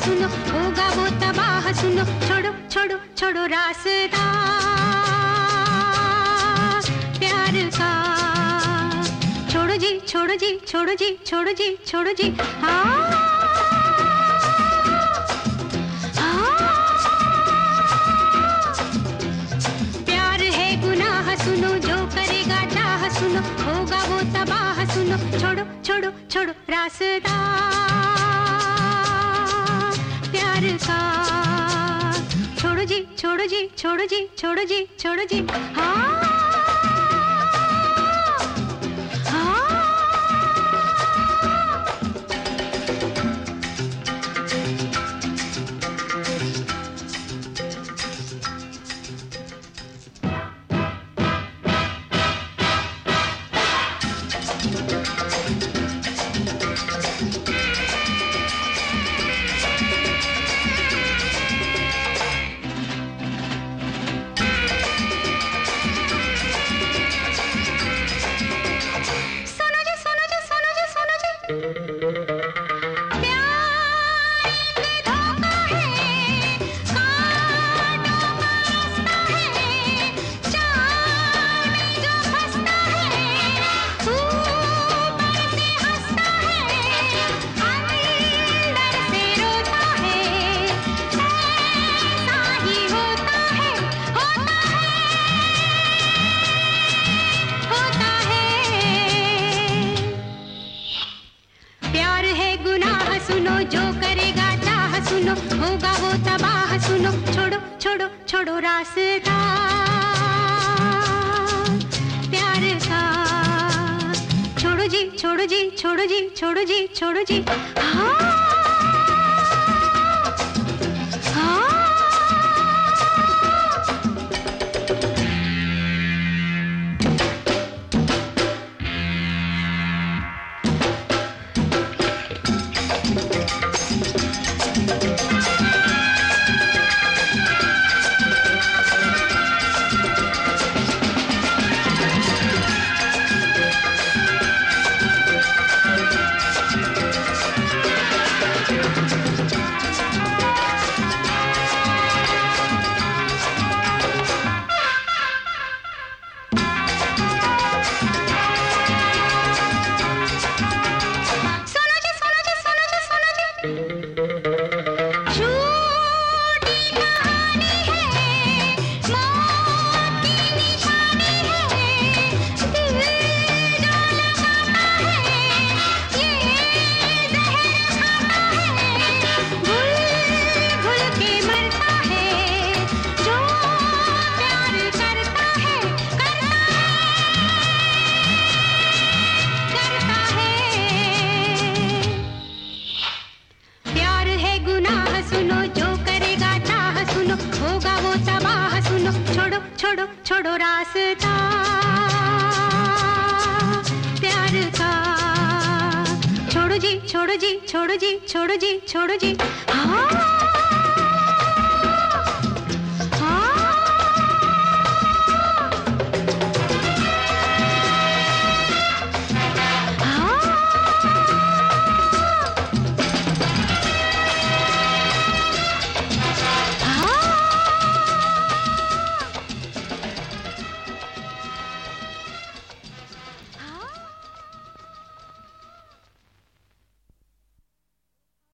सुनो, होगा वो तबाह सुनो, छोड़ो छोड़ो छोड़ो रास्ता प्यार का, छोड़ो जी छोड़ो जी छोड़ो जी छोड़ो जी छोड़ो जी। प्यार है गुनाह सुनो, जो करेगा चाह सुनो, होगा वो तबाह सुनो, छोड़ो छोड़ो छोड़ो रास्ता प्यार का, छोड़ो जी छोड़ो जी छोड़ो जी छोड़ो जी छोड़ो जी। सुनो, जो करेगा चाह सुनो, होगा वो तबाह सुनो, छोड़ो छोड़ो छोड़ो रास्ता प्यार का, छोड़ो जी छोड़ो जी छोड़ो जी छोड़ो जी छोड़ो जी। छोड़ो छोड़ो रास्ता प्यार का, छोड़ो जी छोड़ो जी छोड़ो जी छोड़ो जी छोड़ो जी।